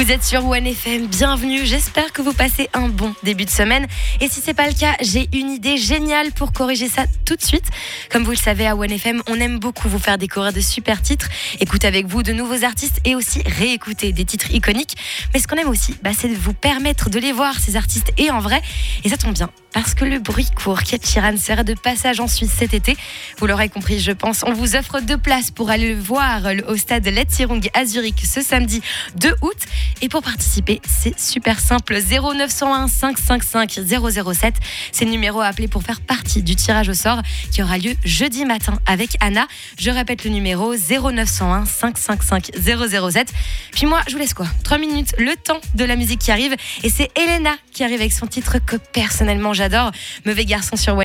Vous êtes sur OneFM, bienvenue, j'espère que vous passez un bon début de semaine. Et si c'est pas le cas, j'ai une idée géniale pour corriger ça tout de suite. Comme vous le savez, à OneFM, on aime beaucoup vous faire découvrir de super titres, écouter avec vous de nouveaux artistes et aussi réécouter des titres iconiques. Mais ce qu'on aime aussi, c'est de vous permettre de les voir, ces artistes, et en vrai. Et ça tombe bien, parce que le bruit court qu'Ed Sheeran sera de passage en Suisse cet été. Vous l'aurez compris, je pense, on vous offre 2 places pour aller le voir au stade Letzierung à Zurich ce samedi 2 août. Et pour participer, c'est super simple, 0901 555 007. C'est le numéro à appeler pour faire partie du tirage au sort qui aura lieu jeudi matin avec Anna. Je répète le numéro 0901 555 007. Puis moi, je vous laisse 3 minutes, le temps de la musique qui arrive. Et c'est Elena qui arrive avec son titre que personnellement j'adore, Mauvais garçon sur